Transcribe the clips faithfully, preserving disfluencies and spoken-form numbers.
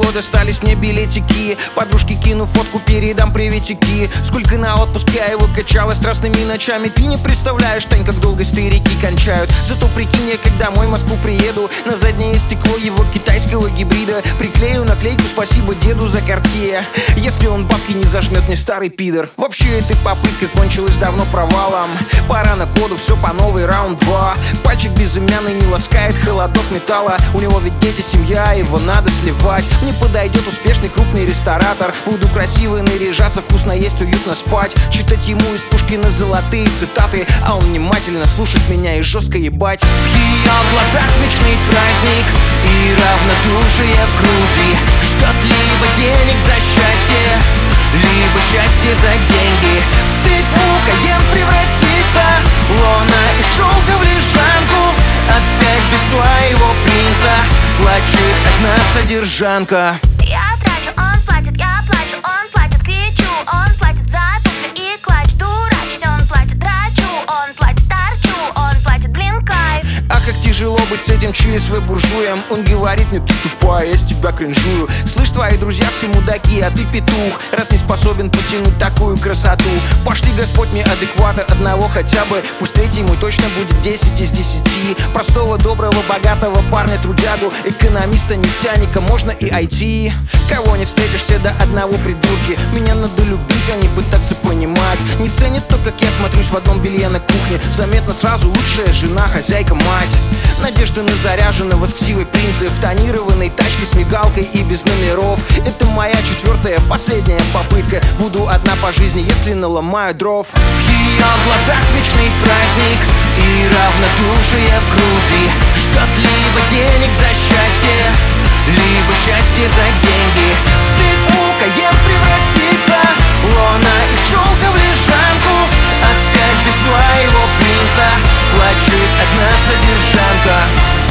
тяжело достались мне билетики. Подружки кину фотку, передам приветики. Сколько на отпуск я его качала страстными ночами. Ты не представляешь, Тань, как долго старики кончают. Зато прикинь, я когда домой в Москву приеду, на заднее стекло его китайского гибрида приклею наклейку «Спасибо деду за Картье». Если он бабки не зажмет, мне старый пидор. Вообще эта попытка кончилась давно провалом. Пора на коду, все по новой, раунд два. Пальчик безымянный не ласкает холодок металла. У него ведь дети, семья, его надо сливать. Мне подойдет успешный крупный ресторатор. Буду красиво наряжаться, вкусно есть, уютно спать. Читать ему из Пушкина золотые цитаты, а он внимательно слушать меня и жестко ебать. В ее глазах вечный праздник и равнодушие в груди. Ждет либо денег за счастье, либо счастье за деньги. В тыкву Каен превратится, лона и шелка в лежанку. Опять без своего принца плачет одна содержанка. Я трачу, он платит, я плачу, он платит, кричу, он платит за туфли и клатч. Дурачусь, он платит, драчу, он платит, торчу, он платит, блин, кайф. А как тяжело быть с этим ЧСВ буржуем. Он говорит мне: ты тупая, я с тебя кринжую. Слышь, твои друзья все мудаки, а ты петух, раз не способен потянуть такую красоту. Пошли, Господь, мне адеквата одного хотя бы. Пусть третий мой точно будет десять из десяти. Простого, доброго, богатого парня, трудягу, экономиста, нефтяника, можно и ай ти. Кого не встретишься, до одного придурки. Меня надо любить, а не пытаться понимать. Не ценит то, как я смотрюсь в одном белье на кухне. Заметно сразу лучшая жена, хозяйка, мать. Надежда на заряженного с ксивой принца в тонированной тачке с мигалкой и без номеров. Это моя четвертая, последняя попытка. Буду одна по жизни, если наломаю дров. В ее глазах вечный праздник и равнодушие в груди. Ждет либо денег за счастье, либо счастье за деньги. В тыкву Каен превратится, лона и шелка в лежанку. Опять без своего принца плачет одна содержанка.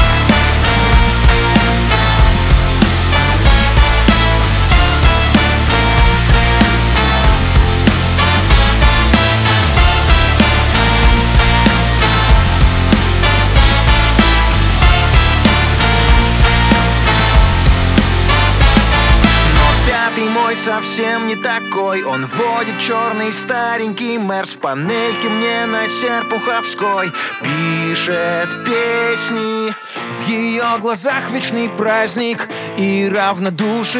Мой совсем не такой. Он водит черный старенький Мерс. В панельке мне на Серпуховской пишет песни. В ее глазах вечный праздник и равнодушие.